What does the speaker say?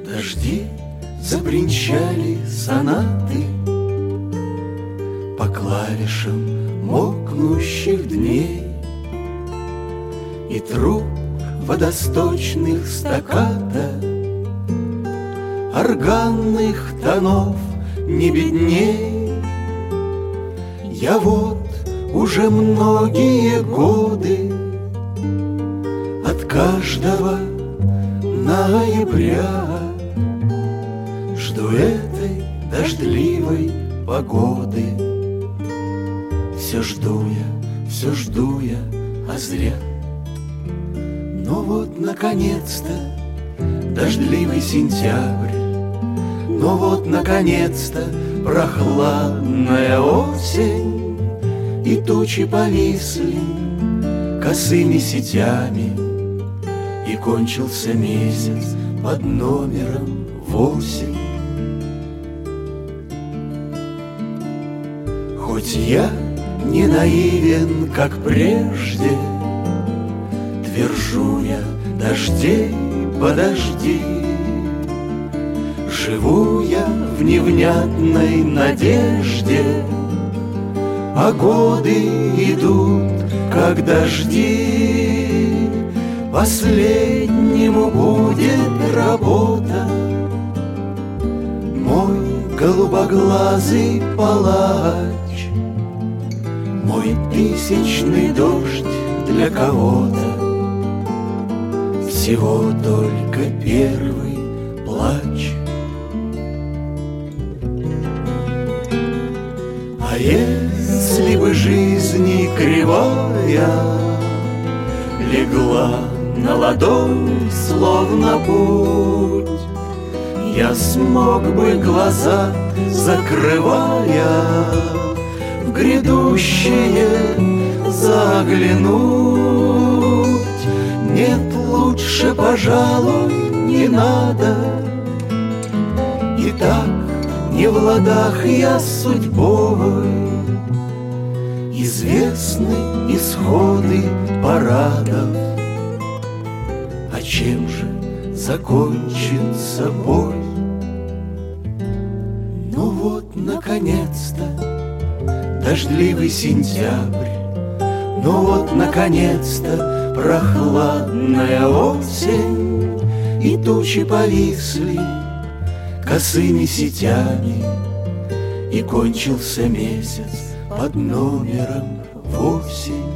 Дожди забринчали сонаты по клавишам мокнущих дней, и труб водосточных стаккато органных тонов не бедней. Я вот уже многие годы от каждого ноября жду этой дождливой погоды. Все жду я, а зря. Но вот наконец-то дождливый сентябрь, но вот наконец-то прохладная осень, и тучи повисли косыми сетями, и кончился месяц под номером 8. Хоть я не наивен, как прежде, твержу я: дождей подожди. Живу я в невнятной надежде, а годы идут, как дожди. Последнему будет работа мой голубоглазый палач, мой тысячный дождь для кого-то, всего только первый плач. А если бы жизнь кривая легла на ладонь, словно путь, я смог бы, глаза закрывая, в грядущее заглянуть. Нет, лучше, пожалуй, не надо. И так не в ладах я с судьбой, известны исходы парадов. А чем же закончится бой? Ну вот, наконец-то, дождливый сентябрь, ну вот, наконец-то, прохладная осень, и тучи повисли косыми сетями, и кончился месяц под номером 8.